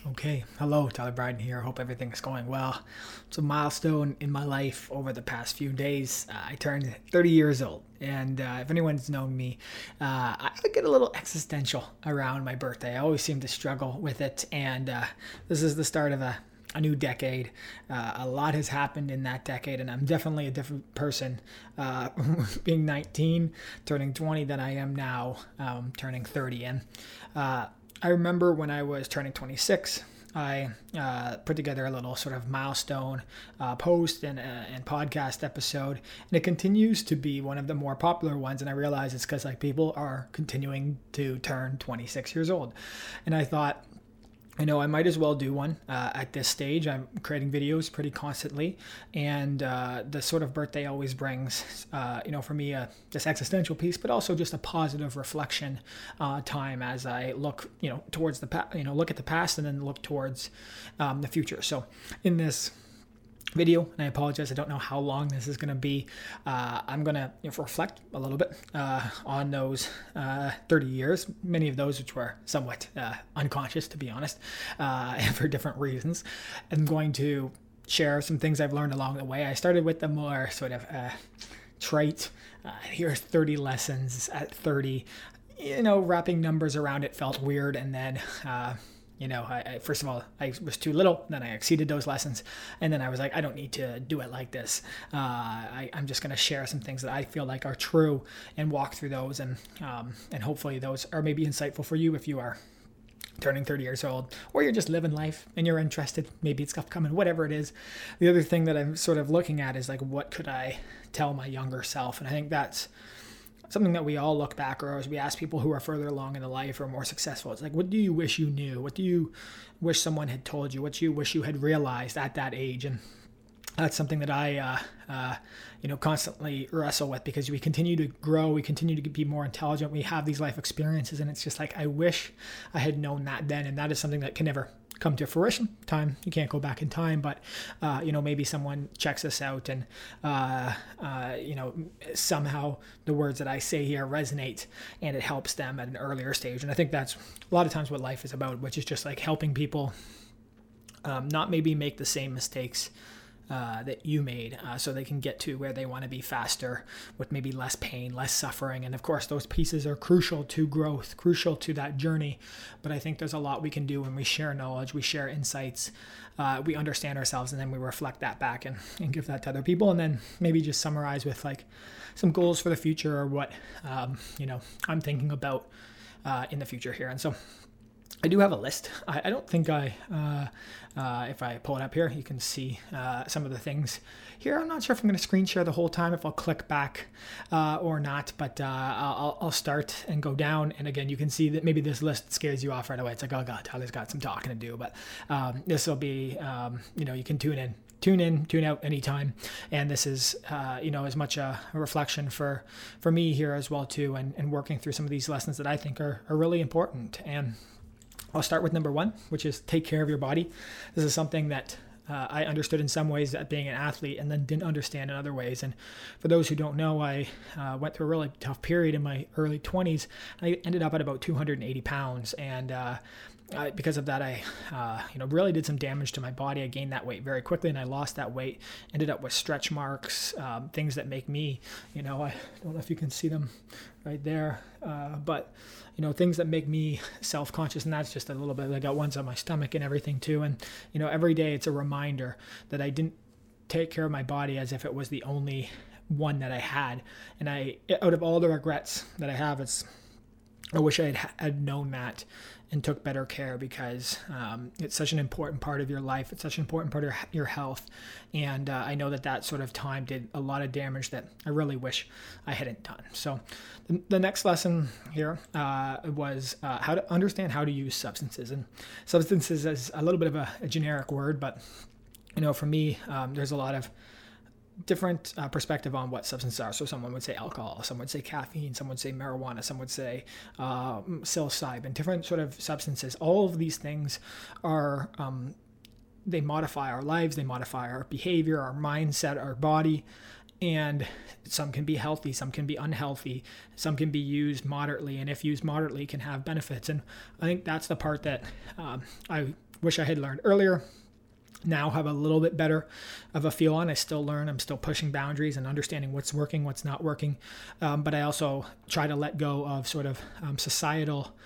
Okay, hello, Tyler Bryden here. Hope everything's going well. It's a milestone in my life over the past few days. I turned 30 years old, and if anyone's known me, I get a little existential around my birthday. I always seem to struggle with it, and this is the start of a new decade. A lot has happened in that decade, and I'm definitely a different person being 19, turning 20 than I am now, turning 30. And I remember when I was turning 26, I put together a little sort of milestone post and podcast episode, and it continues to be one of the more popular ones. And I realize it's because people are continuing to turn 26 years old, and I thought, I might as well do one at this stage. I'm creating videos pretty constantly, and the sort of birthday always brings, for me, this existential piece, but also just a positive reflection time as I look, towards the look at the past and then look towards the future. So in this video, and I apologize, I don't know how long this is going to be. I'm going to reflect a little bit on those 30 years, many of those which were somewhat unconscious, to be honest, for different reasons. I'm going to share some things I've learned along the way. I started with the more sort of trite, here's 30 lessons at 30. Wrapping numbers around it felt weird, and then I first of all, I was too little, then I exceeded those lessons, and then I was like, I don't need to do it like this. I'm just going to share some things that I feel like are true and walk through those, and hopefully those are maybe insightful for you if you are turning 30 years old, or you're just living life and you're interested, maybe it's upcoming, whatever it is. The other thing that I'm sort of looking at is what could I tell my younger self? And I think that's something that we all look back, or as we ask people who are further along in the life or more successful, it's what do you wish you knew? What do you wish someone had told you? What do you wish you had realized at that age? And that's something that I, constantly wrestle with, because we continue to grow, we continue to be more intelligent, we have these life experiences, and it's just I wish I had known that then. And that is something that can never come to fruition. Time, you can't go back in time, but maybe someone checks this out, and somehow the words that I say here resonate, and it helps them at an earlier stage. And I think that's a lot of times what life is about, which is just helping people not maybe make the same mistakes that you made, so they can get to where they want to be faster, with maybe less pain, less suffering. And of course, those pieces are crucial to growth, crucial to that journey. But I think there's a lot we can do when we share knowledge, we share insights, we understand ourselves, and then we reflect that back and give that to other people. And then maybe just summarize with some goals for the future, or what I'm thinking about in the future here. And so I do have a list. I don't think if I pull it up here, you can see some of the things here. I'm not sure if I'm going to screen share the whole time, if I'll click back or not, but I'll start and go down. And again, you can see that maybe this list scares you off right away. It's oh God, Tyler's got some talking to do. But this will be, you can tune in, tune out anytime. And this is, as much a reflection for me here as well too, and working through some of these lessons that I think are really important. And I'll start with number 1, which is take care of your body. This is something that I understood in some ways at being an athlete, and then didn't understand in other ways. And for those who don't know, I went through a really tough period in my early 20s. I ended up at about 280 pounds, and because of that, I really did some damage to my body. I gained that weight very quickly, and I lost that weight. Ended up with stretch marks, things that make me, I don't know if you can see them right there, but things that make me self-conscious. And that's just a little bit. I got ones on my stomach and everything too. And every day it's a reminder that I didn't take care of my body as if it was the only one that I had. And out of all the regrets that I have, I wish I had known that and took better care, because it's such an important part of your life. It's such an important part of your health. And I know that sort of time did a lot of damage that I really wish I hadn't done. So the next lesson here was how to understand how to use substances. And substances is a little bit of a generic word, but for me, there's a lot of different perspective on what substances are. So someone would say alcohol, some would say caffeine, some would say marijuana, some would say psilocybin, different sort of substances. All of these things are, they modify our lives, they modify our behavior, our mindset, our body. And some can be healthy, some can be unhealthy, some can be used moderately, and if used moderately can have benefits. And I think that's the part that I wish I had learned earlier. Now have a little bit better of a feel on. I still learn. I'm still pushing boundaries and understanding what's working, what's not working. But I also try to let go of sort of societal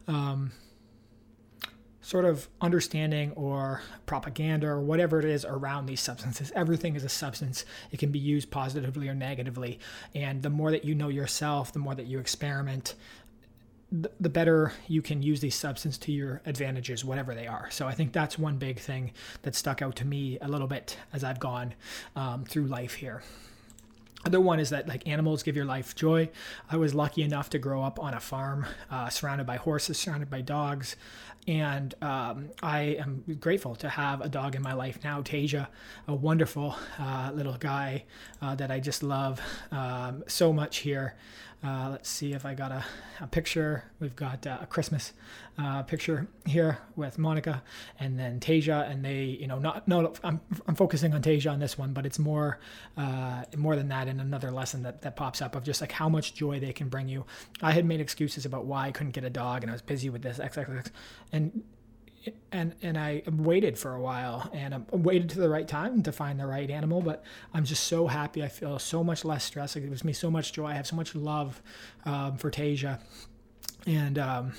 sort of understanding or propaganda or whatever it is around these substances. Everything is a substance. It can be used positively or negatively. And the more that you know yourself, the more that you experiment, the better you can use these substances to your advantages, whatever they are. So I think that's one big thing that stuck out to me a little bit as I've gone through life here. Other one is that like animals give your life joy. I was lucky enough to grow up on a farm, surrounded by horses, surrounded by dogs. And I am grateful to have a dog in my life now, Tasia, a wonderful little guy that I just love so much here. Let's see if I got a picture. We've got a Christmas picture here with Monica and then Tasia, and they, I'm focusing on Tasia on this one, but it's more than that in another lesson that pops up of just like how much joy they can bring you. I had made excuses about why I couldn't get a dog, and I was busy with this XXX, and I waited for a while, and I waited to the right time to find the right animal, but I'm just so happy. I feel so much less stress. It gives me so much joy. I have so much love for Tasia, and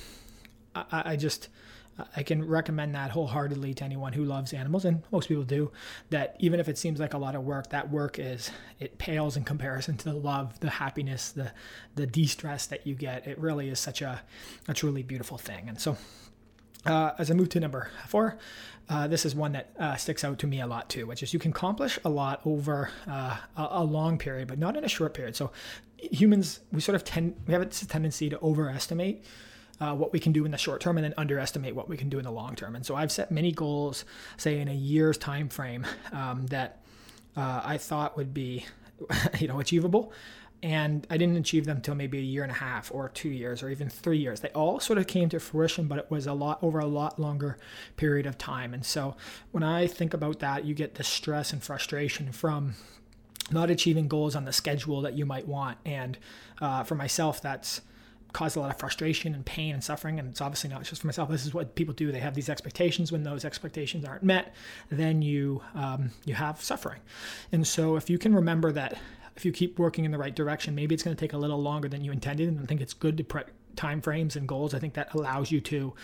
I can recommend that wholeheartedly to anyone who loves animals, and most people do, that even if it seems like a lot of work, that work it pales in comparison to the love, the happiness, the de-stress that you get. It really is such a truly beautiful thing. And so as I move to number 4, this is one that sticks out to me a lot too, which is you can accomplish a lot over a long period, but not in a short period. So humans, we have a tendency to overestimate what we can do in the short term and then underestimate what we can do in the long term. And so I've set many goals, say in a year's time frame, that I thought would be achievable. And I didn't achieve them until maybe a year and a half or 2 years or even 3 years. They all sort of came to fruition, but it was over a lot longer period of time. And so when I think about that, you get the stress and frustration from not achieving goals on the schedule that you might want. And for myself, that's caused a lot of frustration and pain and suffering. And it's obviously not just for myself. This is what people do. They have these expectations. When those expectations aren't met, then you have suffering. And so if you can remember that, if you keep working in the right direction, maybe it's going to take a little longer than you intended. And I think it's good to put time frames and goals. I think that allows you to,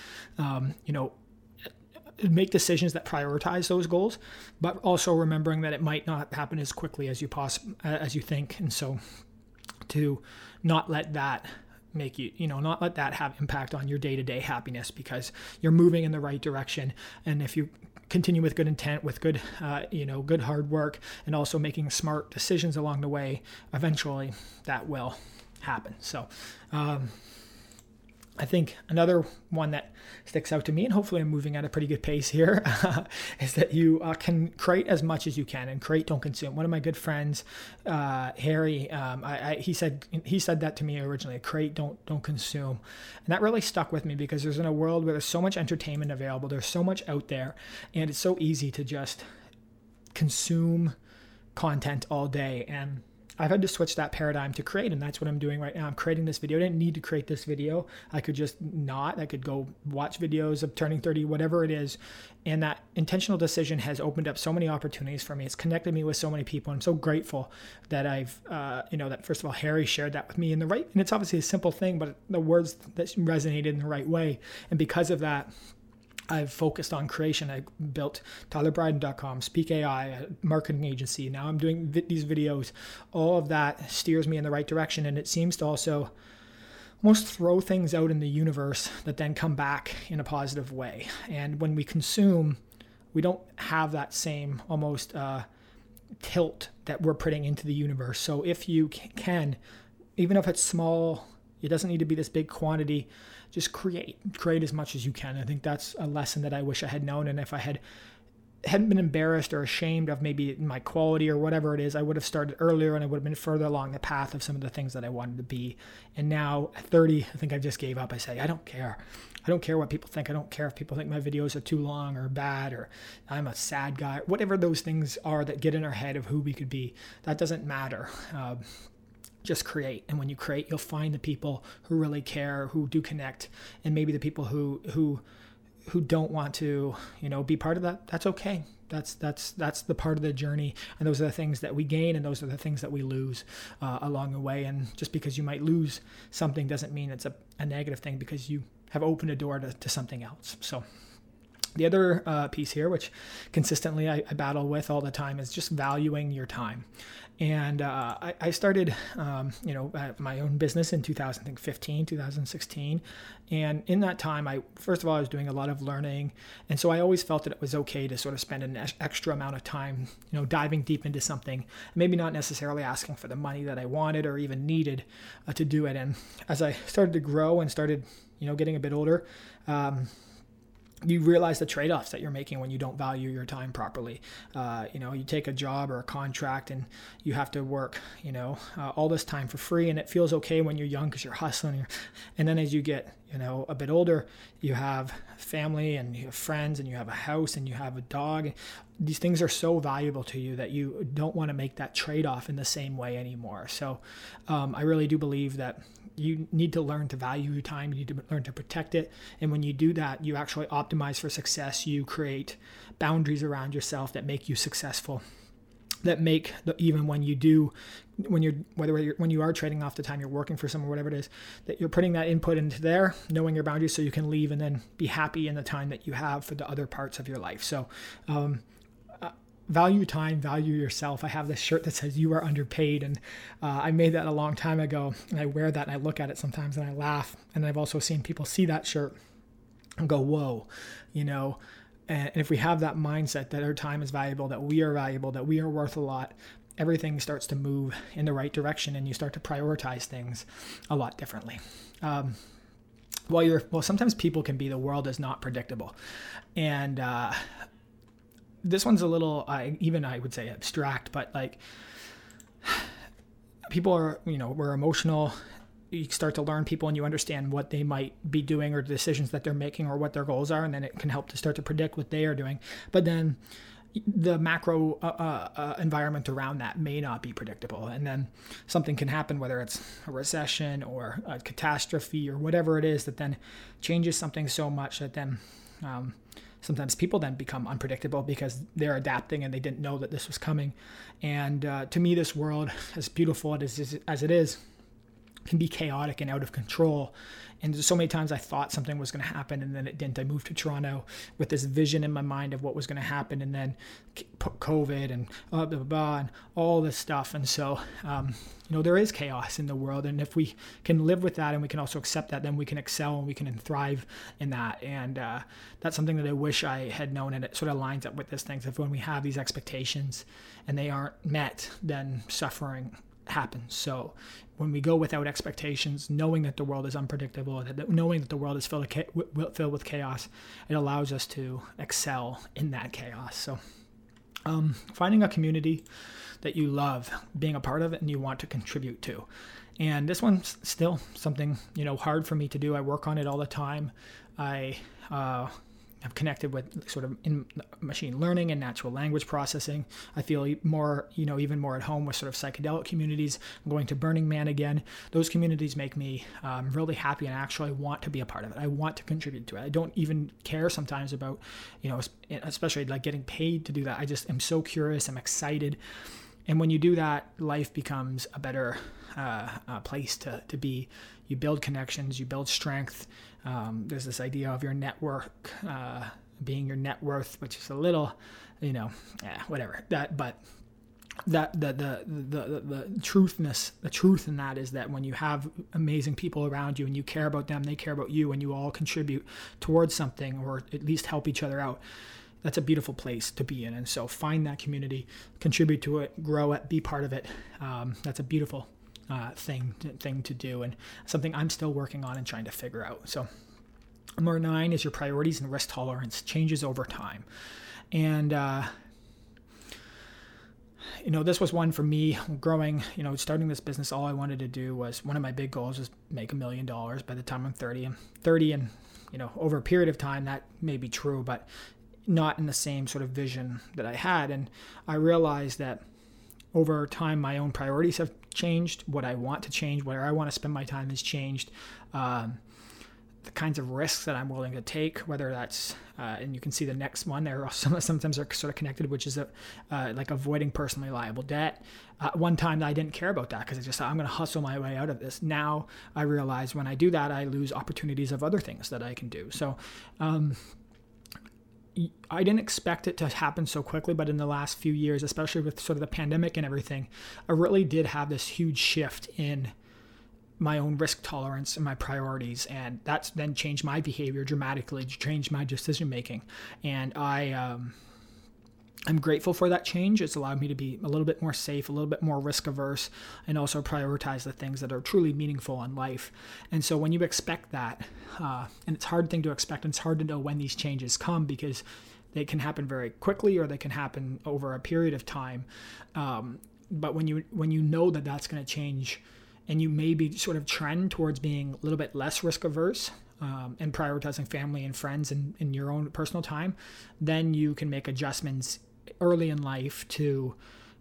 make decisions that prioritize those goals, but also remembering that it might not happen as quickly as you think. And so to not let that make you, not let that have impact on your day-to-day happiness, because you're moving in the right direction. And if you continue with good intent, with good, good hard work, and also making smart decisions along the way, eventually that will happen. So I think another one that sticks out to me, and hopefully I'm moving at a pretty good pace here, is that you can create as much as you can, and create, don't consume. One of my good friends, Harry, he said that to me originally: create, don't consume. And that really stuck with me, because there's in a world where there's so much entertainment available, there's so much out there, and it's so easy to just consume content all day. And I've had to switch that paradigm to create, and that's what I'm doing right now. I'm creating this video. I didn't need to create this video. I could just I could go watch videos of turning 30, whatever it is. And that intentional decision has opened up so many opportunities for me. It's connected me with so many people. I'm so grateful that I've, that first of all, Harry shared that with me and it's obviously a simple thing, but the words that resonated in the right way. And because of that, I've focused on creation. I built TylerBryden.com, Speak AI, a marketing agency. Now I'm doing these videos. All of that steers me in the right direction, and it seems to also almost throw things out in the universe that then come back in a positive way. And when we consume, we don't have that same almost tilt that we're putting into the universe. So if you can, even if it's small, it doesn't need to be this big quantity. Just create as much as you can. I think that's a lesson that I wish I had known. And if I had hadn't been embarrassed or ashamed of maybe my quality or whatever it is, I would have started earlier and I would have been further along the path of some of the things that I wanted to be. And now at 30, I think I just gave up. I say, I don't care. I don't care what people think. I don't care if people think my videos are too long or bad or I'm a sad guy. Whatever those things are that get in our head of who we could be, that doesn't matter. Just create. And when you create, you'll find the people who really care, who do connect, and maybe the people who don't want to, be part of that. That's okay. That's the part of the journey. And those are the things that we gain, and those are the things that we lose along the way. And just because you might lose something doesn't mean it's a negative thing, because you have opened a door to something else. So the other piece here, which consistently I battle with all the time, is just valuing your time. And I started, my own business in 2015, 2016. And in that time, first of all, I was doing a lot of learning. And so I always felt that it was okay to sort of spend an extra amount of time, diving deep into something, maybe not necessarily asking for the money that I wanted or even needed to do it. And as I started to grow and started, getting a bit older, you realize the trade-offs that you're making when you don't value your time properly. You take a job or a contract and you have to work, all this time for free, and it feels okay when you're young because you're hustling. And then as you get, a bit older, you have family and you have friends and you have a house and you have a dog. These things are so valuable to you that you don't want to make that trade-off in the same way anymore. So I really do believe that you need to learn to value your time. You need to learn to protect it. And when you do that, you actually optimize for success. You create boundaries around yourself that make you successful, that make even when you are trading off the time you're working for someone, whatever it is, that you're putting that input into there, knowing your boundaries so you can leave and then be happy in the time that you have for the other parts of your life. So, value time, value yourself. I have this shirt that says "You are underpaid," and I made that a long time ago, and I wear that and I look at it sometimes and I laugh. And I've also seen people see that shirt and go, "Whoa," And if we have that mindset that our time is valuable, that we are worth a lot, everything starts to move in the right direction, and you start to prioritize things a lot differently. Sometimes people can be, the world is not predictable, and this one's a little, I would say abstract, but like people are, we're emotional. You start to learn people and you understand what they might be doing or the decisions that they're making or what their goals are. And then it can help to start to predict what they are doing. But then the macro environment around that may not be predictable. And then something can happen, whether it's a recession or a catastrophe or whatever it is, that then changes something so much that then sometimes people then become unpredictable because they're adapting and they didn't know that this was coming. And to me, this world, as beautiful as it is, can be chaotic and out of control. And so many times I thought something was going to happen and then it didn't. I moved to Toronto with this vision in my mind of what was going to happen, and then COVID and blah, blah, blah, and all this stuff. And so, there is chaos in the world. And if we can live with that and we can also accept that, then we can excel and we can thrive in that. And that's something that I wish I had known. And it sort of lines up with this thing. If when we have these expectations and they aren't met, then suffering happens. So when we go without expectations, knowing that the world is unpredictable, knowing that the world is filled with chaos, it allows us to excel in that chaos. So finding a community that you love, being a part of it, and you want to contribute to. And this one's still something, hard for me to do. I work on it all the time. I've connected with sort of in machine learning and natural language processing. I feel more, even more at home with sort of psychedelic communities. I'm going to Burning Man again. Those communities make me really happy, and actually want to be a part of it. I want to contribute to it. I don't even care sometimes about, especially like getting paid to do that. I just am so curious. I'm excited. And when you do that, life becomes a better place to be. You build connections, you build strength. There's this idea of your network being your net worth, which is a little, whatever. The truth in that is that when you have amazing people around you and you care about them, they care about you, and you all contribute towards something, or at least help each other out, that's a beautiful place to be in. And so find that community, contribute to it, grow it, be part of it. That's a beautiful thing to do, and something I'm still working on and trying to figure out. So number 9 is your priorities and risk tolerance changes over time. And, this was one for me growing, starting this business. All I wanted to do was, one of my big goals was make $1 million by the time I'm 30. I'm 30, and, over a period of time that may be true, but not in the same sort of vision that I had. And I realized that over time, my own priorities have changed. What I want to change, where I want to spend my time has changed. The kinds of risks that I'm willing to take, whether that's, and you can see the next one there, sometimes they're sort of connected, which is like avoiding personally liable debt. One time I didn't care about that because I just thought, I'm going to hustle my way out of this. Now I realize when I do that, I lose opportunities of other things that I can do. So I didn't expect it to happen so quickly, but in the last few years, especially with sort of the pandemic and everything, I really did have this huge shift in my own risk tolerance and my priorities, and that's then changed my behavior dramatically, changed my decision making. And I'm grateful for that change. It's allowed me to be a little bit more safe, a little bit more risk averse, and also prioritize the things that are truly meaningful in life. And so when you expect that, and it's a hard thing to expect, and it's hard to know when these changes come because they can happen very quickly or they can happen over a period of time. But when you know that that's going to change, and you maybe sort of trend towards being a little bit less risk averse and prioritizing family and friends and in your own personal time, then you can make adjustments early in life to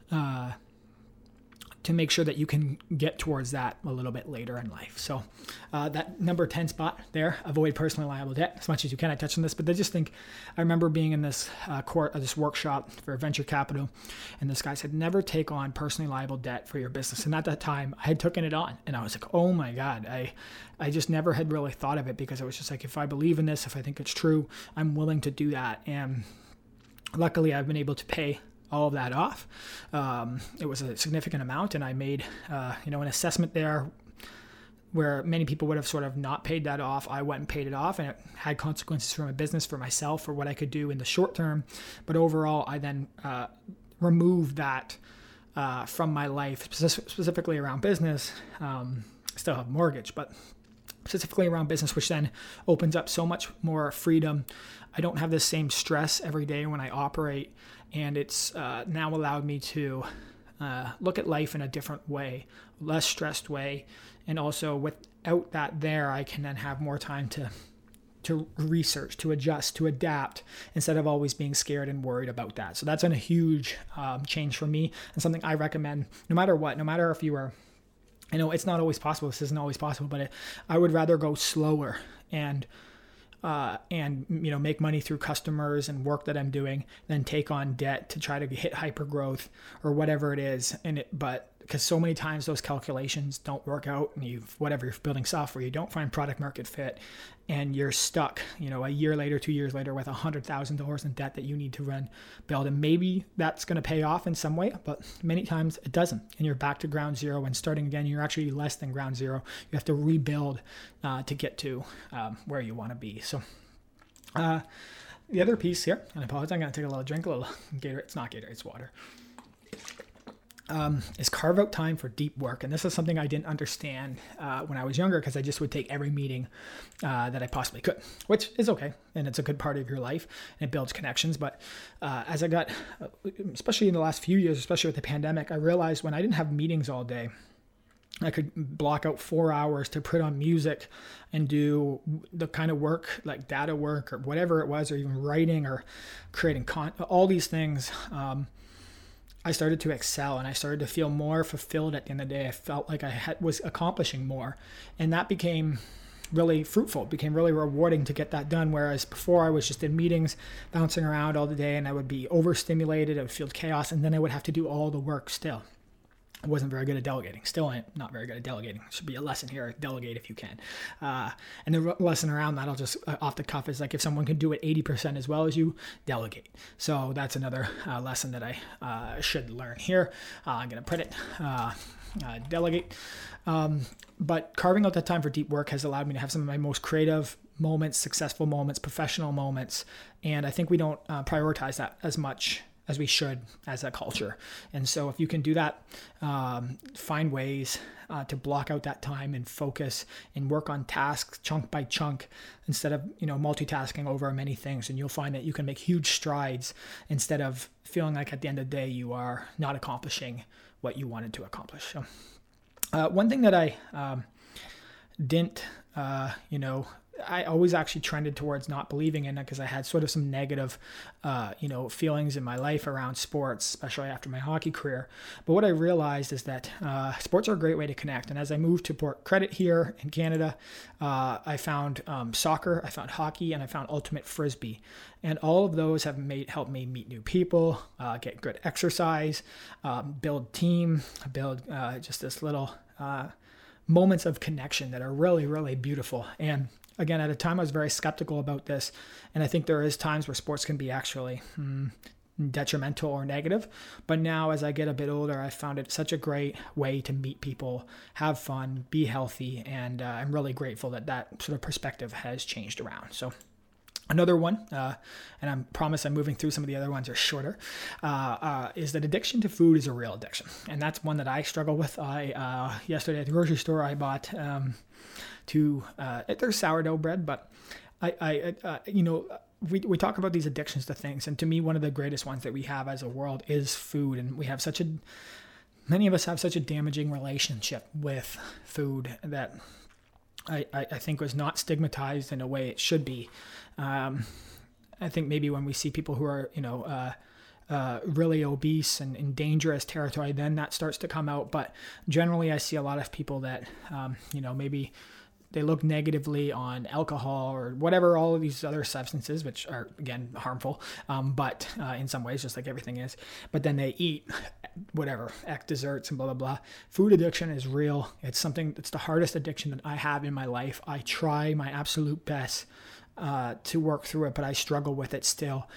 make sure that you can get towards that a little bit later in life. So that number 10 spot there, avoid personally liable debt as much as you can. I touched on this, but I remember being in this this workshop for venture capital, and this guy said, never take on personally liable debt for your business. And at that time I had taken it on, and I was like, oh my God, I just never had really thought of it, because it was just like, if I believe in this, if I think it's true, I'm willing to do that. And luckily I've been able to pay all of that off. It was a significant amount, and I made, an assessment there where many people would have sort of not paid that off. I went and paid it off, and it had consequences for my business, for myself, for what I could do in the short term. But overall, I then removed that from my life, specifically around business. Still have a mortgage, but specifically around business, which then opens up so much more freedom. I don't have the same stress every day when I operate, and it's now allowed me to look at life in a different way, less stressed way. And also without that there, I can then have more time to research, to adjust, to adapt, instead of always being scared and worried about that. So that's been a huge change for me, and something I recommend no matter what, no matter if you are, I know it's not always possible, this isn't always possible, but I would rather go slower and make money through customers and work that I'm doing than take on debt to try to hit hyper growth or whatever it is. But because so many times those calculations don't work out, and you're building software, you don't find product market fit, and you're stuck, a year later, 2 years later, with $100,000 in debt that you need to build. And maybe that's going to pay off in some way, but many times it doesn't. And you're back to ground zero, and starting again, you're actually less than ground zero. You have to rebuild to get to where you want to be. So the other piece here, and I apologize, I'm going to take a little drink, a little Gatorade. It's not Gatorade, it's water. Is carve out time for deep work. And this is something I didn't understand when I was younger, because I just would take every meeting that I possibly could, which is okay. And it's a good part of your life, and it builds connections. But as I got, especially in the last few years, especially with the pandemic, I realized when I didn't have meetings all day, I could block out 4 hours to put on music and do the kind of work like data work or whatever it was, or even writing or creating all these things. I started to excel, and I started to feel more fulfilled at the end of the day. I felt like I was accomplishing more, and that became really fruitful. It became really rewarding to get that done. Whereas before, I was just in meetings, bouncing around all the day, and I would be overstimulated. I would feel chaos, and then I would have to do all the work still. I wasn't very good at delegating. Still not very good at delegating. Should be a lesson here. Delegate if you can. And the lesson around that, I'll just off the cuff, is like, if someone can do it 80% as well as you, delegate. So that's another lesson that I should learn here. I'm going to put it, delegate. But carving out that time for deep work has allowed me to have some of my most creative moments, successful moments, professional moments. And I think we don't prioritize that as much as we should as a culture. And so if you can do that, find ways to block out that time and focus and work on tasks chunk by chunk instead of, multitasking over many things. And you'll find that you can make huge strides instead of feeling like at the end of the day you are not accomplishing what you wanted to accomplish. So one thing that I didn't, I always actually trended towards not believing in it because I had sort of some negative, feelings in my life around sports, especially after my hockey career. But what I realized is that sports are a great way to connect. And as I moved to Port Credit here in Canada, I found soccer, I found hockey, and I found ultimate frisbee. And all of those have helped me meet new people, get good exercise, build team, build just this little moments of connection that are really, really beautiful. And again, at a time I was very skeptical about this, and I think there is times where sports can be actually detrimental or negative. But now as I get a bit older, I found it such a great way to meet people, have fun, be healthy, and I'm really grateful that sort of perspective has changed around. So another one, and I promise I'm moving through some of the other ones are shorter, is that addiction to food is a real addiction. And that's one that I struggle with. Yesterday at the grocery store, I bought there's sourdough bread, but we talk about these addictions to things. And to me, one of the greatest ones that we have as a world is food. And we have many of us have such a damaging relationship with food that I think was not stigmatized in a way it should be. I think maybe when we see people who are, really obese and in dangerous territory, then that starts to come out. But generally, I see a lot of people that, maybe they look negatively on alcohol or whatever, all of these other substances, which are, again, harmful, but in some ways, just like everything is. But then they eat whatever, desserts and blah, blah, blah. Food addiction is real. It's the hardest addiction that I have in my life. I try my absolute best to work through it, but I struggle with it still.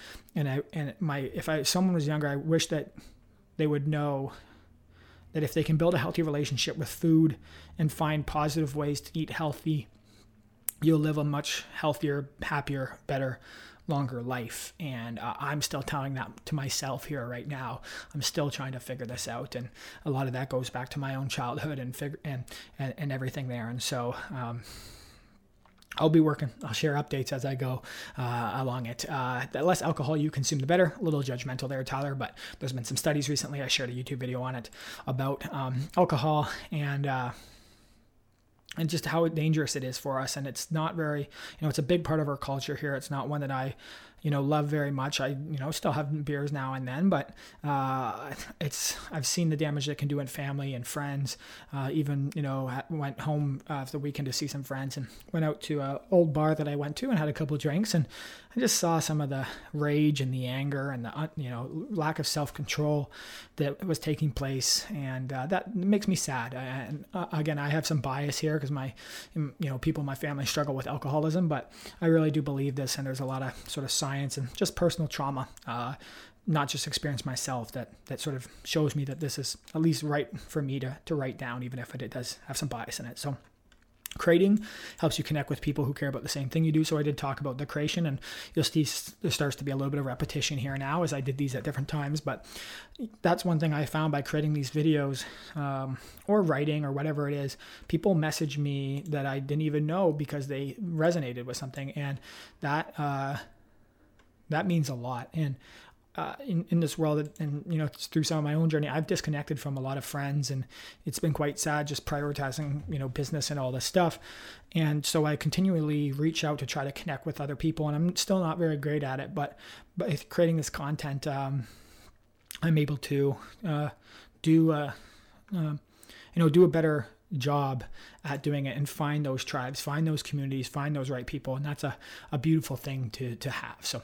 If someone was younger, I wish that they would know that if they can build a healthy relationship with food and find positive ways to eat healthy, you'll live a much healthier, happier, better, longer life. And I'm still telling that to myself here right now. I'm still trying to figure this out. And a lot of that goes back to my own childhood and everything there. And so, I'll be working. I'll share updates as I go along it. The less alcohol you consume, the better. A little judgmental there, Tyler, but there's been some studies recently. I shared a YouTube video on it about alcohol and just how dangerous it is for us. And it's not very, it's a big part of our culture here. It's not one that I, love very much. I, still have beers now and then, but I've seen the damage it can do in family and friends. Even, went home for the weekend to see some friends and went out to an old bar that I went to and had a couple of drinks. And I just saw some of the rage and the anger and the, lack of self-control that was taking place. And that makes me sad. And again, I have some bias here because people in my family struggle with alcoholism, but I really do believe this. And there's a lot of sort of science and just personal trauma, not just experience myself, that sort of shows me that this is at least right for me to write down, even if it does have some bias in it. So creating helps you connect with people who care about the same thing you do. So I did talk about the creation, and you'll see there starts to be a little bit of repetition here now as I did these at different times. But that's one thing I found by creating these videos or writing or whatever it is. People message me that I didn't even know because they resonated with something, and that means a lot. And in this world, and through some of my own journey, I've disconnected from a lot of friends, and it's been quite sad just prioritizing business and all this stuff. And so I continually reach out to try to connect with other people, and I'm still not very great at it, but by creating this content, I'm able to do a better job at doing it and find those tribes, find those communities, find those right people. And that's a beautiful thing to have. So,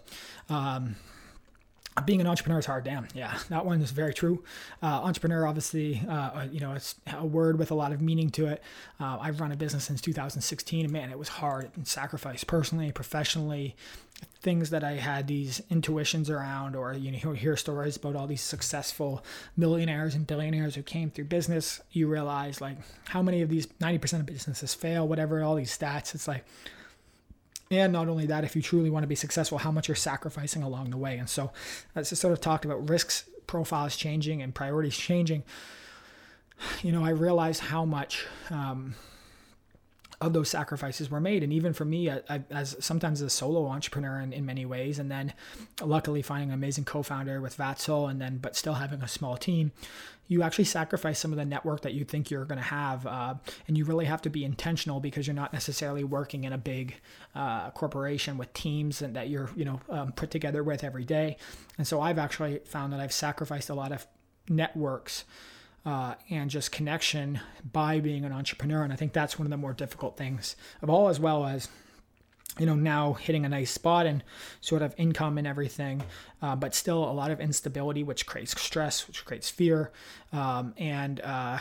being an entrepreneur is hard. Damn. Yeah, that one is very true. Entrepreneur, obviously, it's a word with a lot of meaning to it. I've run a business since 2016, and man, it was hard and sacrificed personally, professionally, things that I had these intuitions around, or, hear stories about all these successful millionaires and billionaires who came through business. You realize like how many of these 90% of businesses fail, whatever, all these stats. It's like, And not only that, if you truly want to be successful, how much you're sacrificing along the way. And so, as I sort of talked about risks profiles changing and priorities changing, I realized how much of those sacrifices were made. And even for me, as sometimes a solo entrepreneur in many ways, and then luckily finding an amazing co-founder with Vatzel, but still having a small team, you actually sacrifice some of the network that you think you're going to have. And you really have to be intentional, because you're not necessarily working in a big corporation with teams and that you're, put together with every day. And so I've actually found that I've sacrificed a lot of networks and just connection by being an entrepreneur. And I think that's one of the more difficult things of all, as well as, now hitting a nice spot and sort of income and everything, but still a lot of instability, which creates stress, which creates fear. And I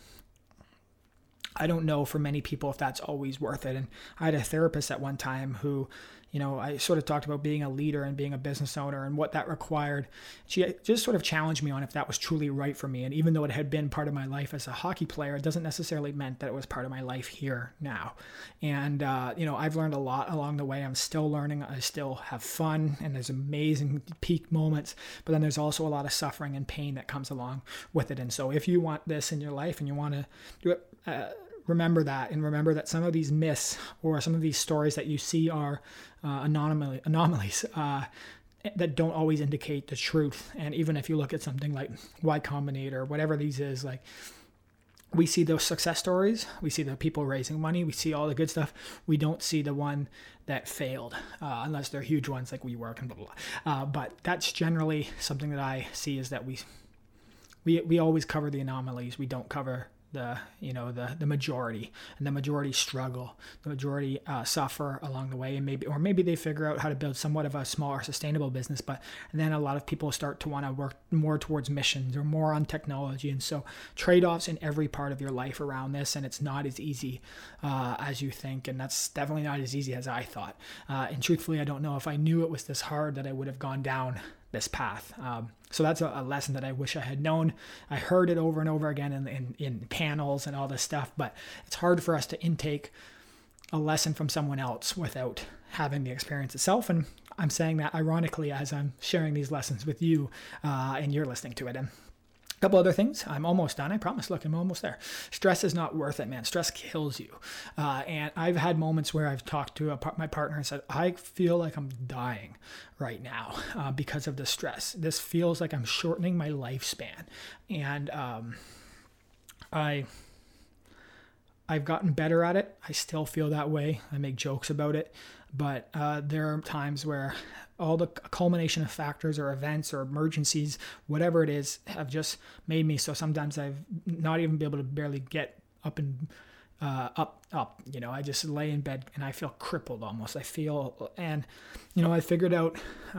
don't know for many people if that's always worth it. And I had a therapist at one time who, I sort of talked about being a leader and being a business owner and what that required. She just sort of challenged me on if that was truly right for me. And even though it had been part of my life as a hockey player, it doesn't necessarily mean that it was part of my life here now. And, I've learned a lot along the way. I'm still learning. I still have fun, and there's amazing peak moments, but then there's also a lot of suffering and pain that comes along with it. And so if you want this in your life and you want to do it, remember that, and remember that some of these myths or some of these stories that you see are anomalies that don't always indicate the truth. And even if you look at something like Y Combinator, whatever these is, like, we see those success stories, we see the people raising money, we see all the good stuff. We don't see the one that failed, unless they're huge ones like WeWork and blah, blah, blah. But that's generally something that I see, is that we always cover the anomalies. We don't cover the majority, and the majority struggle, the majority suffer along the way, and maybe they figure out how to build somewhat of a smaller sustainable business, but then a lot of people start to want to work more towards missions or more on technology. And so trade-offs in every part of your life around this, and it's not as easy as you think, and that's definitely not as easy as I thought. And truthfully, I don't know if I knew it was this hard that I would have gone down this path. So that's a lesson that I wish I had known. I heard it over and over again in panels and all this stuff, but it's hard for us to intake a lesson from someone else without having the experience itself. And I'm saying that ironically as I'm sharing these lessons with you, and you're listening to it. And a couple other things. I'm almost done. I promise. Look, I'm almost there. Stress is not worth it, man. Stress kills you. And I've had moments where I've talked to my partner and said, I feel like I'm dying right now because of the stress. This feels like I'm shortening my lifespan. And I've gotten better at it. I still feel that way. I make jokes about it. But there are times where all the culmination of factors or events or emergencies, whatever it is, have just made me so sometimes I've not even been able to barely get up and up. I just lay in bed and I feel crippled almost. I figured out,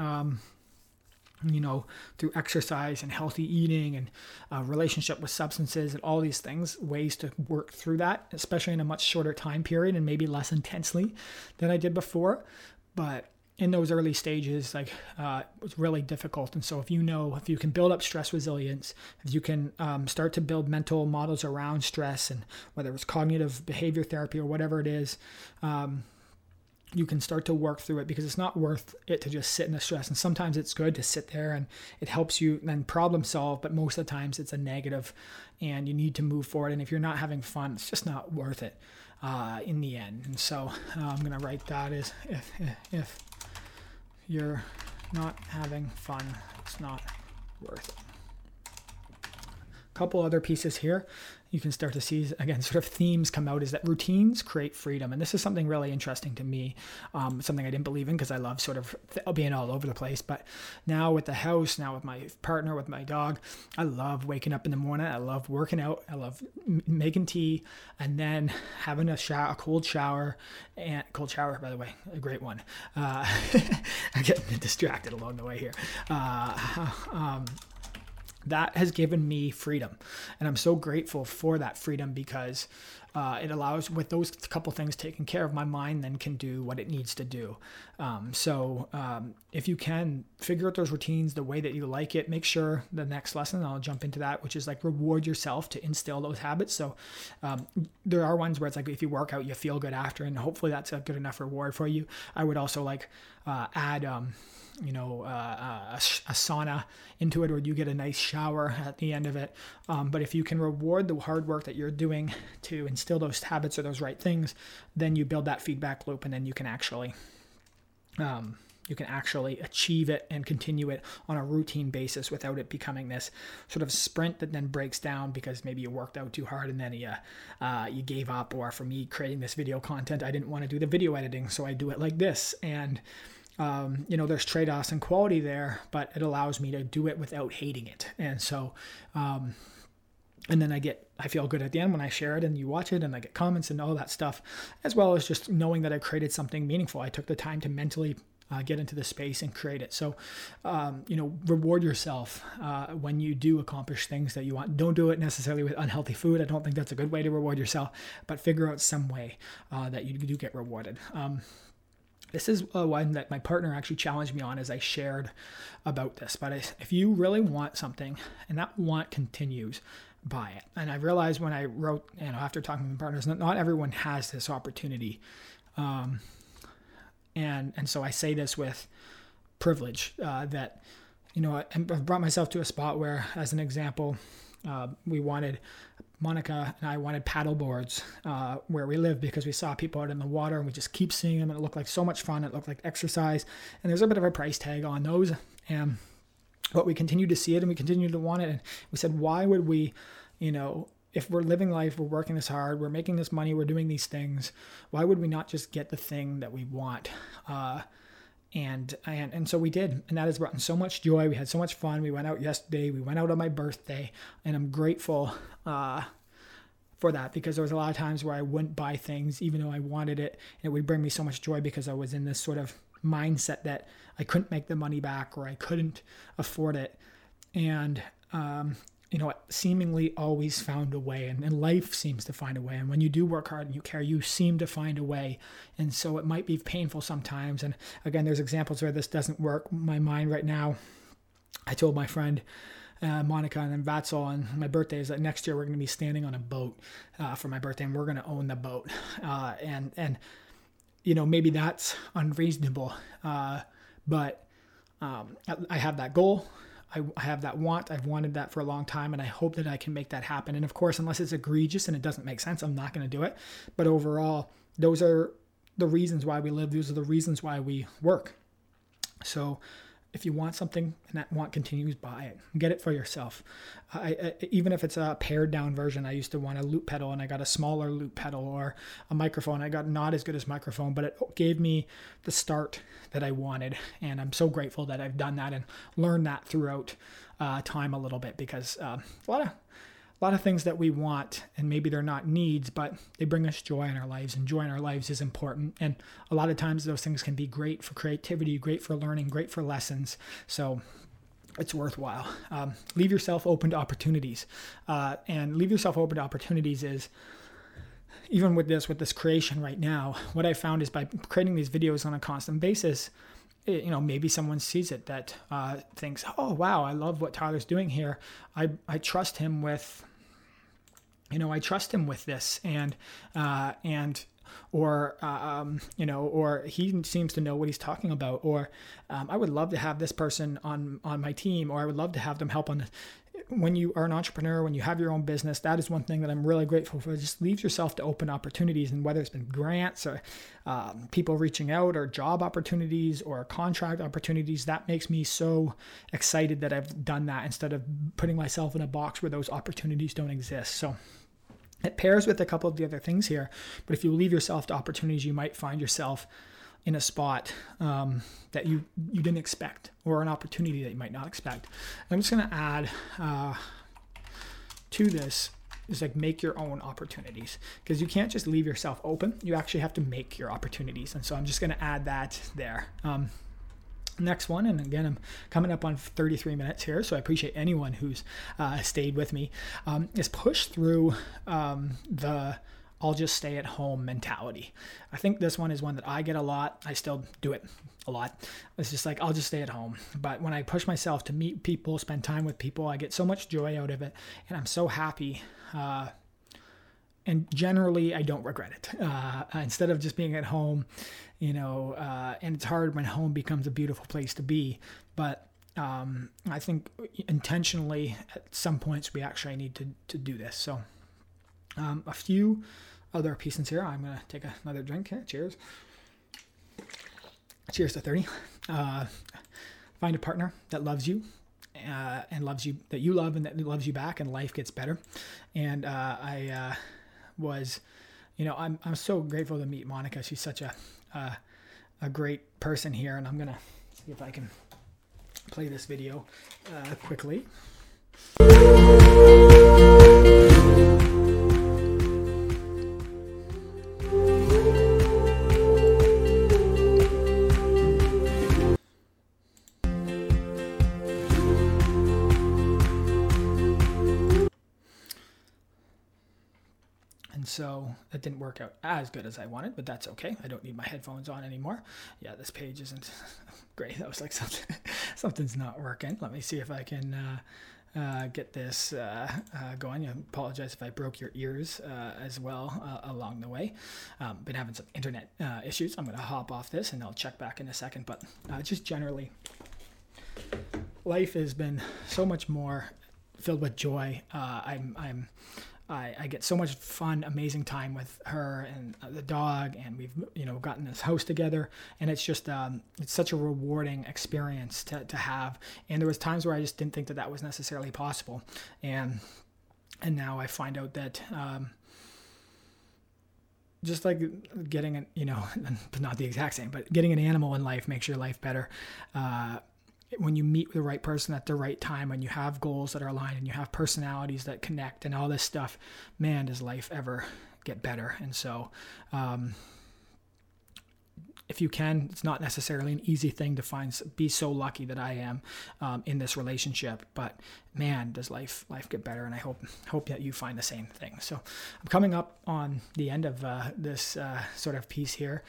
through exercise and healthy eating and relationship with substances and all these things, ways to work through that, especially in a much shorter time period and maybe less intensely than I did before. But in those early stages, it was really difficult. And so if you can build up stress resilience, if you can start to build mental models around stress, and whether it's cognitive behavior therapy or whatever it is, you can start to work through it, because it's not worth it to just sit in the stress. And sometimes it's good to sit there and it helps you then problem solve, but most of the times it's a negative and you need to move forward. And if you're not having fun, it's just not worth it in the end. And so I'm going to write that as if you're not having fun, it's not worth it. A couple other pieces here. You can start to see, again, sort of themes come out, is that routines create freedom. And this is something really interesting to me, something I didn't believe in because I love sort of being all over the place. But now with the house, now with my partner, with my dog, I love waking up in the morning. I love working out. I love making tea and then having a cold shower, by the way, a great one. I'm getting distracted along the way here. that has given me freedom. And I'm so grateful for that freedom because it allows, with those couple things taken care of, my mind then can do what it needs to do. So if you can figure out those routines the way that you like it, make sure the next lesson, I'll jump into that, which is like reward yourself to instill those habits. So there are ones where it's like, if you work out, you feel good after, and hopefully that's a good enough reward for you. I would also like add, a sauna into it, or you get a nice shower at the end of it. But if you can reward the hard work that you're doing to instill those habits or those right things, then you build that feedback loop, and then you can actually achieve it and continue it on a routine basis without it becoming this sort of sprint that then breaks down because maybe you worked out too hard and then you gave up. Or for me, creating this video content, I didn't want to do the video editing, so I do it like this. And there's trade-offs in quality there, but it allows me to do it without hating it. And so, and then I feel good at the end when I share it and you watch it, and I get comments and all that stuff, as well as just knowing that I created something meaningful. I took the time to mentally get into the space and create it. So, reward yourself when you do accomplish things that you want. Don't do it necessarily with unhealthy food. I don't think that's a good way to reward yourself, but figure out some way that you do get rewarded. This is one that my partner actually challenged me on as I shared about this. But if you really want something and that want continues, buy it. And I realized when I wrote, after talking to my partners, not everyone has this opportunity. And so I say this with privilege that, I brought myself to a spot where, as an example, Monica and I wanted paddle boards where we live because we saw people out in the water and we just keep seeing them, and it looked like so much fun. It looked like exercise, and there's a bit of a price tag on those. But we continued to see it and we continued to want it. And we said, why would we, if we're living life, we're working this hard, we're making this money, we're doing these things, why would we not just get the thing that we want? And so we did, and that has brought in so much joy. We had so much fun. We went out yesterday. We went out on my birthday, and I'm grateful for that, because there was a lot of times where I wouldn't buy things even though I wanted it, and it would bring me so much joy because I was in this sort of mindset that I couldn't make the money back or I couldn't afford it. And it seemingly always found a way, and life seems to find a way. And when you do work hard and you care, you seem to find a way. And so it might be painful sometimes. And again, there's examples where this doesn't work. My mind right now, I told my friend Monica and then Vatzel on my birthday is that next year we're going to be standing on a boat for my birthday, and we're going to own the boat. And maybe that's unreasonable, but I have that goal. I have that want. I've wanted that for a long time, and I hope that I can make that happen. And of course, unless it's egregious and it doesn't make sense, I'm not going to do it. But overall, those are the reasons why we live. Those are the reasons why we work. So if you want something and that want continues, buy it. Get it for yourself. Even if it's a pared down version, I used to want a loop pedal and I got a smaller loop pedal, or a microphone. I got not as good as microphone, but it gave me the start that I wanted. And I'm so grateful that I've done that and learned that throughout time a little bit, because a lot of things that we want, and maybe they're not needs, but they bring us joy in our lives, and joy in our lives is important. And a lot of times those things can be great for creativity, great for learning, great for lessons. So it's worthwhile. Leave yourself open to opportunities. And leave yourself open to opportunities is, even with this creation right now, what I found is by creating these videos on a constant basis, maybe someone sees it that thinks, oh, wow, I love what Tyler's doing here. I trust him with, this, or he seems to know what he's talking about, or I would love to have this person on my team, or I would love to have them help on this. When you are an entrepreneur, when you have your own business, that is one thing that I'm really grateful for. Just leave yourself to open opportunities, and whether it's been grants or people reaching out, or job opportunities or contract opportunities, that makes me so excited that I've done that, instead of putting myself in a box where those opportunities don't exist. So it pairs with a couple of the other things here, but if you leave yourself to opportunities, you might find yourself in a spot that you didn't expect, or an opportunity that you might not expect. I'm just going to add to this is like make your own opportunities, because you can't just leave yourself open. You actually have to make your opportunities. And so I'm just going to add that there. Next one, and again, I'm coming up on 33 minutes here, so I appreciate anyone who's stayed with me, is push through the I'll just stay at home mentality. I think this one is one that I get a lot. I still do it a lot. It's just like, I'll just stay at home. But when I push myself to meet people, spend time with people, I get so much joy out of it, and I'm so happy. And generally, I don't regret it. Instead of just being at home, and it's hard when home becomes a beautiful place to be. But I think intentionally, at some points, we actually need to do this. So a few other pieces here. I'm going to take another drink here. Cheers. Cheers to 30. Find a partner that loves you. And loves you, that you love, and that loves you back, and life gets better. And I'm so grateful to meet Monica. She's such a great person here, and I'm gonna see if I can play this video quickly. So that didn't work out as good as I wanted, but that's okay. I don't need my headphones on anymore. Yeah, this page isn't great. That was like something's not working. Let me see if I can get this going. I apologize if I broke your ears as well along the way. Been having some internet issues. I'm going to hop off this and I'll check back in a second. But just generally, life has been so much more filled with joy. I get so much fun, amazing time with her and the dog, and we've gotten this house together, and it's just it's such a rewarding experience to have. And there was times where I just didn't think that was necessarily possible, and now I find out that just like getting not the exact same, but getting an animal in life makes your life better. When you meet the right person at the right time, when you have goals that are aligned and you have personalities that connect and all this stuff, man, does life ever get better. And so if you can, it's not necessarily an easy thing to be so lucky that I am in this relationship, but man, does life get better. And I hope that you find the same thing. So I'm coming up on the end of this sort of piece here.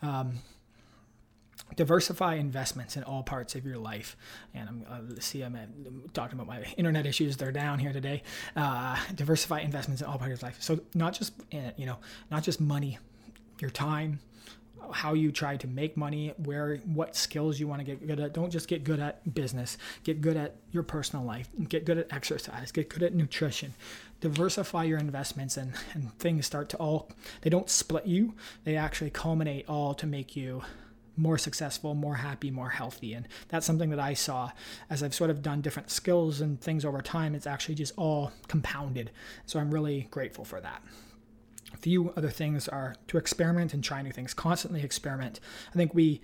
Diversify investments in all parts of your life. And I'm talking about my internet issues. They're down here today. Diversify investments in all parts of your life. So not just money, your time, how you try to make money, what skills you want to get good at. Don't just get good at business. Get good at your personal life. Get good at exercise. Get good at nutrition. Diversify your investments, and things start to they don't split you. They actually culminate all to make you more successful, more happy, more healthy. And that's something that I saw as I've sort of done different skills and things over time. It's actually just all compounded. So I'm really grateful for that. A few other things are to experiment and try new things. Constantly experiment. I think we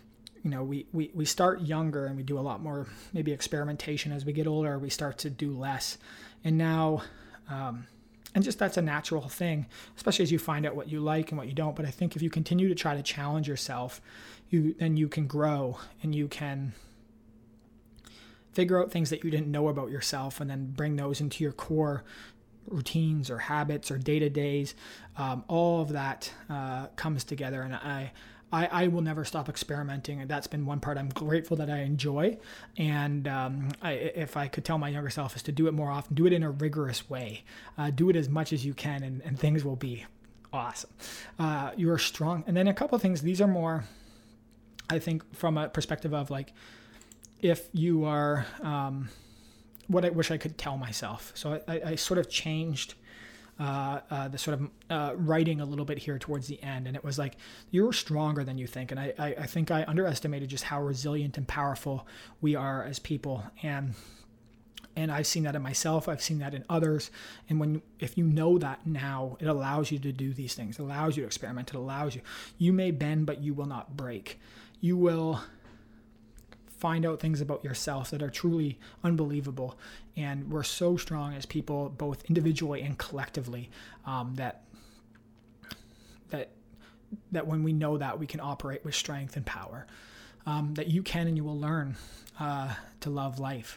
start younger and we do a lot more maybe experimentation. As we get older, we start to do less. And now, and just that's a natural thing, especially as you find out what you like and what you don't. But I think if you continue to try to challenge yourself, then you can grow and you can figure out things that you didn't know about yourself, and then bring those into your core routines or habits or day-to-days. All of that comes together, and I will never stop experimenting, and that's been one part I'm grateful that I enjoy. And if I could tell my younger self, is to do it more often, do it in a rigorous way, do it as much as you can, and things will be awesome. You are strong. And then a couple of things, these are more, I think, from a perspective of like, if you are, what I wish I could tell myself. So I sort of changed the sort of writing a little bit here towards the end. And it was like, you're stronger than you think. And I think I underestimated just how resilient and powerful we are as people. And I've seen that in myself. I've seen that in others. And if you know that now, it allows you to do these things. It allows you to experiment. It allows you may bend, but you will not break. You will find out things about yourself that are truly unbelievable. And we're so strong as people, both individually and collectively, that when we know that, we can operate with strength and power. that you can and you will learn to love life.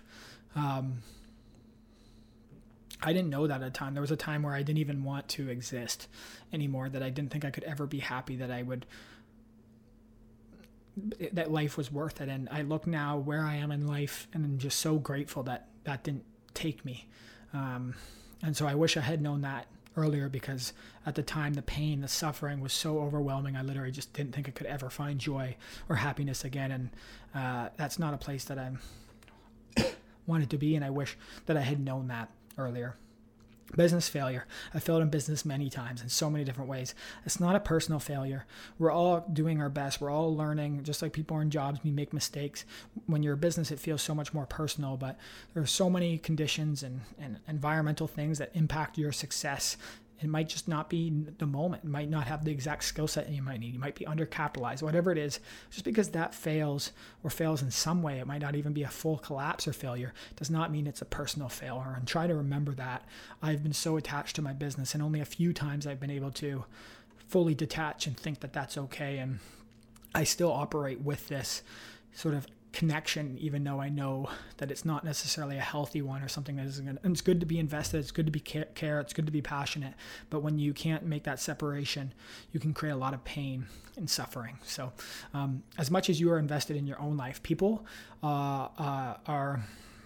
I didn't know that at a time. There was a time where I didn't even want to exist anymore, that I didn't think I could ever be happy, that life was worth it. And I look now where I am in life, and I'm just so grateful that that didn't take me. And so I wish I had known that earlier, because at the time, the pain, the suffering was so overwhelming. I literally just didn't think I could ever find joy or happiness again. And that's not a place that I wanted to be. And I wish that I had known that earlier. Business failure. I failed in business many times in so many different ways. It's not a personal failure. We're all doing our best. We're all learning. Just like people are in jobs, we make mistakes. When you're a business, it feels so much more personal, but there are so many conditions and environmental things that impact your success. It might just not be the moment. It might not have the exact skill set you might need. You might be undercapitalized, whatever it is. Just because that fails or fails in some way, it might not even be a full collapse or failure, does not mean it's a personal failure. And try to remember that. I've been so attached to my business, and only a few times I've been able to fully detach and think that that's okay. And I still operate with this sort of connection, even though I know that it's not necessarily a healthy one or something that isn't going to, and it's good to be invested, it's good to be care, it's good to be passionate, but when you can't make that separation, you can create a lot of pain and suffering. So as much as you are invested in your own life, people are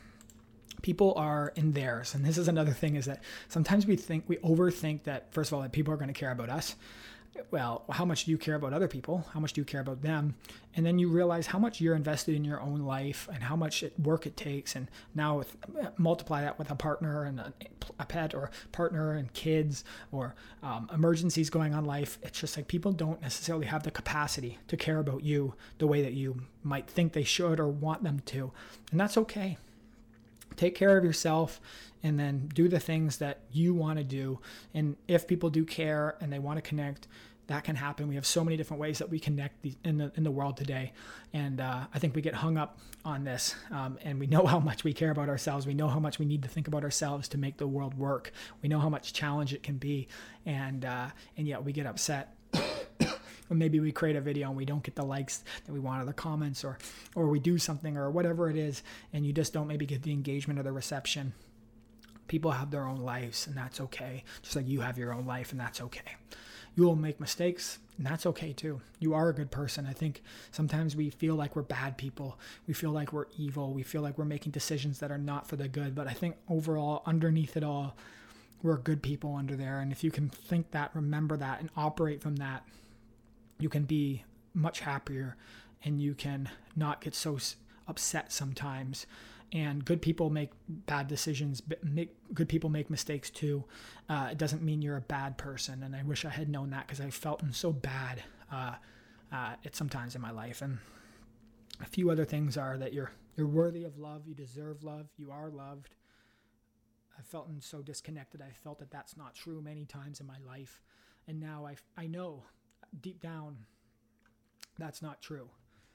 in theirs. And this is another thing, is that sometimes we overthink that, first of all, that people are going to care about us. Well, how much do you care about other people? How much do you care about them? And then you realize how much you're invested in your own life and how much work it takes. And now multiply that with a partner and a pet, or partner and kids, or emergencies going on in life. It's just like people don't necessarily have the capacity to care about you the way that you might think they should or want them to. And that's okay. Take care of yourself, and then do the things that you want to do. And if people do care and they want to connect, that can happen. We have so many different ways that we connect in the world today. And I think we get hung up on this, and we know how much we care about ourselves. We know how much we need to think about ourselves to make the world work. We know how much challenge it can be. And yet we get upset. Or maybe we create a video and we don't get the likes that we want, or the comments, or we do something or whatever it is, and you just don't maybe get the engagement or the reception. People have their own lives, and that's okay. Just like you have your own life, and that's okay. You will make mistakes, and that's okay too. You are a good person. I think sometimes we feel like we're bad people. We feel like we're evil. We feel like we're making decisions that are not for the good. But I think overall, underneath it all, we're good people under there. And if you can think that, remember that, and operate from that, you can be much happier, and you can not get so upset sometimes. And good people make bad decisions. Good people make mistakes too. It doesn't mean you're a bad person. And I wish I had known that, because I felt so bad sometimes in my life. And a few other things are that you're worthy of love. You deserve love. You are loved. I felt so disconnected. I felt that that's not true many times in my life. And now I know deep down that's not true.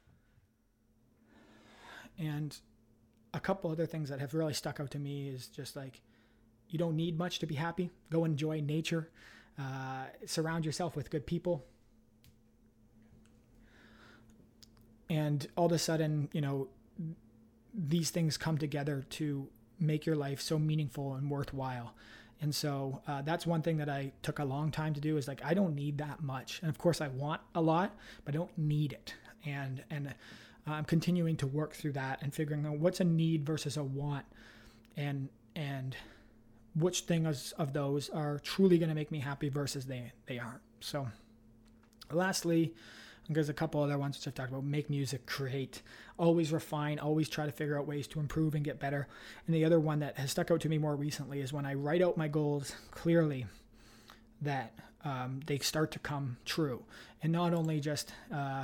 And a couple other things that have really stuck out to me is just like, you don't need much to be happy. Go enjoy nature. Surround yourself with good people. And all of a sudden, these things come together to make your life so meaningful and worthwhile. And so that's one thing that I took a long time to do, is like, I don't need that much. And of course I want a lot, but I don't need it. And I'm continuing to work through that and figuring out what's a need versus a want, and which things of those are truly going to make me happy versus they aren't. So lastly, there's a couple other ones which I've talked about: make music, create, always refine, always try to figure out ways to improve and get better. And the other one that has stuck out to me more recently is when I write out my goals clearly, that they start to come true. And not only just,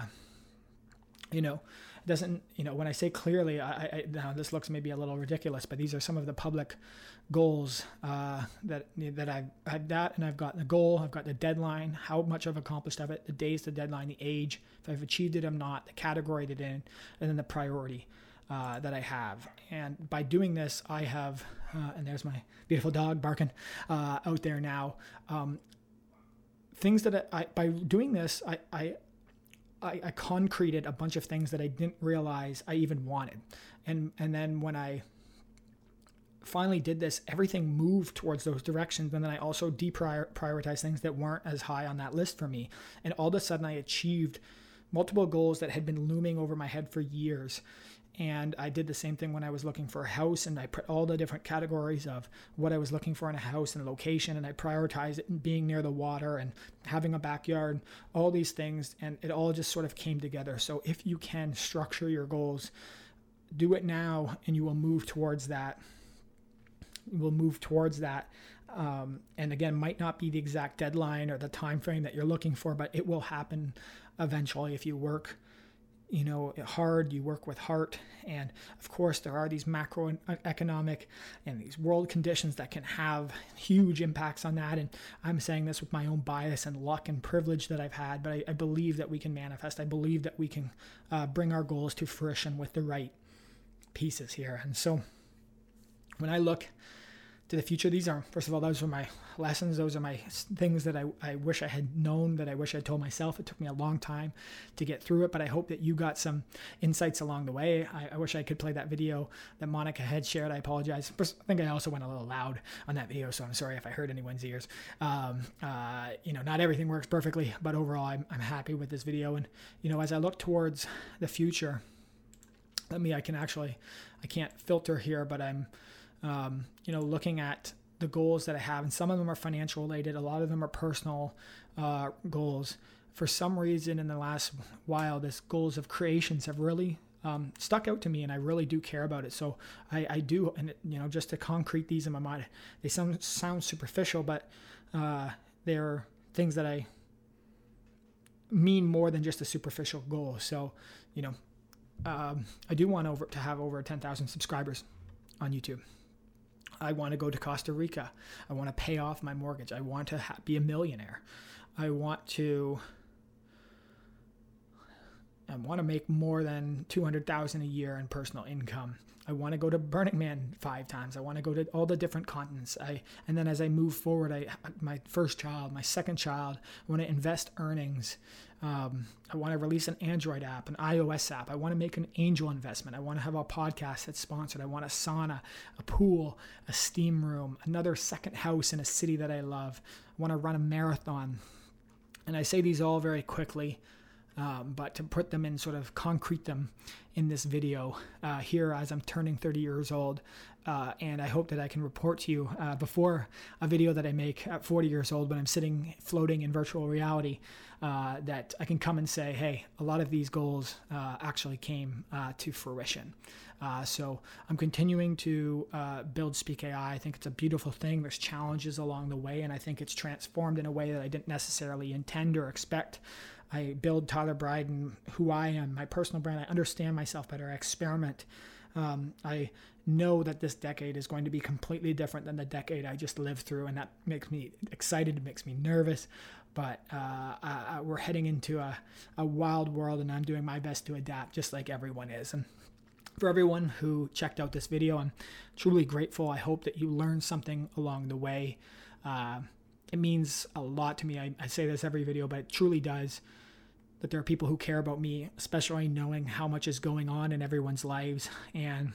it doesn't, when I say clearly, I now this looks maybe a little ridiculous, but these are some of the public goals that I've had that, and I've got the goal, I've got the deadline, how much I've accomplished of it, the days, the deadline, the age, if I've achieved it or not, the category that in, and then the priority that I have. And by doing this, I have, and there's my beautiful dog barking out there now. Things that by doing this, I concreted a bunch of things that I didn't realize I even wanted. And then when I finally did this, everything moved towards those directions. And then I also deprioritized things that weren't as high on that list for me. And all of a sudden I achieved multiple goals that had been looming over my head for years. And I did the same thing when I was looking for a house, and I put all the different categories of what I was looking for in a house and a location, and I prioritized it being near the water and having a backyard, all these things, and it all just sort of came together. So if you can structure your goals, do it now, and you will move towards that. And again, might not be the exact deadline or the time frame that you're looking for, but it will happen eventually if you work hard, you work with heart. And of course, there are these macroeconomic and these world conditions that can have huge impacts on that. And I'm saying this with my own bias and luck and privilege that I've had, but I believe that we can manifest. I believe that we can bring our goals to fruition with the right pieces here. And so when I look to the future, those are my lessons. Those are my things that I wish I had known, that I wish I told myself. It took me a long time to get through it, but I hope that you got some insights along the way. I wish I could play that video that Monica had shared. I apologize. I think I also went a little loud on that video, so I'm sorry if I hurt anyone's ears. Not everything works perfectly, but overall I'm happy with this video. And, as I look towards the future, I can't filter here, but I'm looking at the goals that I have, and some of them are financial related. A lot of them are personal goals. For some reason in the last while, this goals of creations have really stuck out to me, and I really do care about it. So I do, and just to concrete these in my mind, they sound superficial, but they're things that I mean more than just a superficial goal. So, I do want to have over 10,000 subscribers on YouTube. I want to go to Costa Rica. I want to pay off my mortgage. I want to be a millionaire. I want to make more than $200,000 a year in personal income. I want to go to Burning Man 5 times. I want to go to all the different continents. And then as I move forward, my first child, my second child, I want to invest earnings. I want to release an Android app, an iOS app. I want to make an angel investment. I want to have a podcast that's sponsored. I want a sauna, a pool, a steam room, another second house in a city that I love. I want to run a marathon. And I say these all very quickly, but to put them in, sort of concrete them in this video here as I'm turning 30 years old. And I hope that I can report to you before a video that I make at 40 years old when I'm floating in virtual reality, that I can come and say, hey, a lot of these goals actually came to fruition. So I'm continuing to build Speak AI. I think it's a beautiful thing. There's challenges along the way, and I think it's transformed in a way that I didn't necessarily intend or expect. I build Tyler Bryden, who I am, my personal brand. I understand myself better. I experiment. I know that this decade is going to be completely different than the decade I just lived through, and that makes me excited. It makes me nervous, but we're heading into a wild world, and I'm doing my best to adapt, just like everyone is. And for everyone who checked out this video, I'm truly grateful. I hope that you learned something along the way. It means a lot to me. I say this every video, but it truly does, that there are people who care about me, especially knowing how much is going on in everyone's lives. And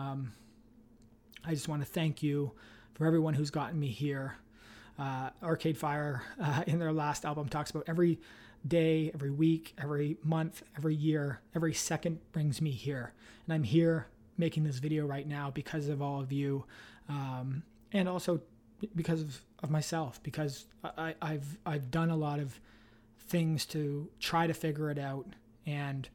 I just want to thank you for everyone who's gotten me here. Arcade Fire, in their last album, talks about every day, every week, every month, every year, every second brings me here. And I'm here making this video right now because of all of you, and also because of myself, because I've done a lot of things to try to figure it out, and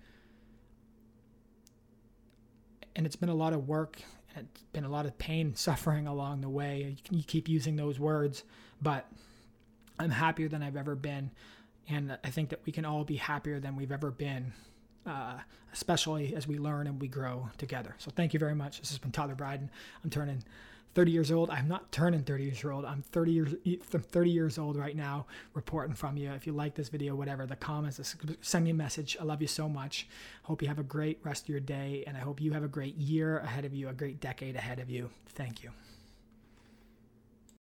it's been a lot of work, and it's been a lot of pain and suffering along the way. You keep using those words, but I'm happier than I've ever been, and I think that we can all be happier than we've ever been, especially as we learn and we grow together. So thank you very much. This has been Tyler Bryden. I'm turning 30 years old. I'm not turning 30 years old. I'm 30 years old right now, reporting from you. If you like this video, whatever, the comments, send me a message. I love you so much. Hope you have a great rest of your day, and I hope you have a great year ahead of you, a great decade ahead of you. Thank you.